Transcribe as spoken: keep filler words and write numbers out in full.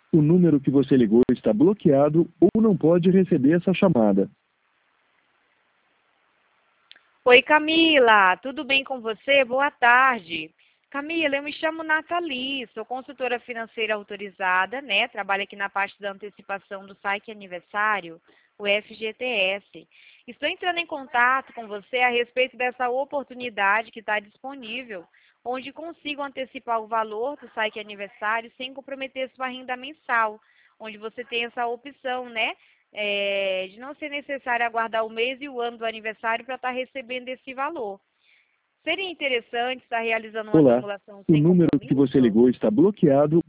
O número que você ligou está bloqueado ou não pode receber essa chamada. Oi, Camila, tudo bem com você? Boa tarde. Camila, eu me chamo Nathalie, sou consultora financeira autorizada, né? Trabalho aqui na parte da antecipação do Saque Aniversário, o F G T S. Estou entrando em contato com você a respeito dessa oportunidade que está disponível, onde consigo antecipar o valor do Saque Aniversário sem comprometer sua renda mensal, onde você tem essa opção, né? É, de não ser necessário aguardar o mês e o ano do aniversário para estar recebendo esse valor. Seria interessante estar realizando uma Olá, simulação o sem número que você compromisso? ligou está bloqueado